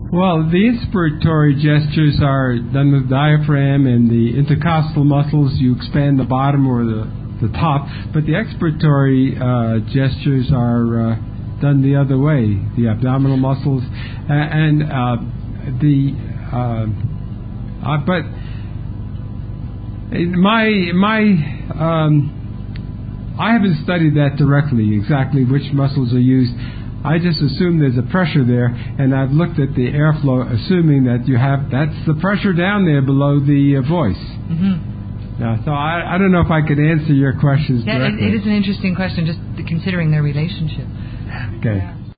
Well, the inspiratory gestures are done with diaphragm, and the intercostal muscles, you expand the bottom or the top, but the expiratory gestures are done the other way, the abdominal muscles, but I haven't studied that directly, exactly which muscles are used. I just assume there's a pressure there, and I've looked at the airflow, assuming that that's the pressure down there below the voice. Mm-hmm. So I don't know if I could answer your questions directly. It is an interesting question, just considering their relationship. Okay.